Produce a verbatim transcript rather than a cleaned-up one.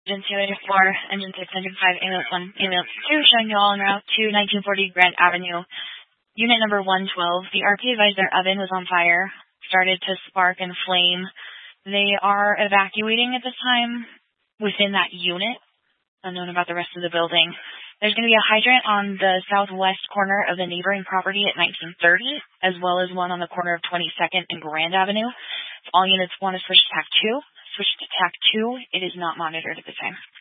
Engine two eighty-four, Engine six, Engine five, Ambulance one, Ambulance two, showing you all en route to nineteen forty Grand Avenue. Unit number one twelve, the R P advised their oven was on fire, started to spark and flame. They are evacuating at this time within that unit, unknown about the rest of the building. There's going to be a hydrant on the southwest corner of the neighboring property at nineteen thirty, as well as one on the corner of twenty-second and Grand Avenue. If all units want to switch to T A C two, switch to T A C two. It is not monitored at this time.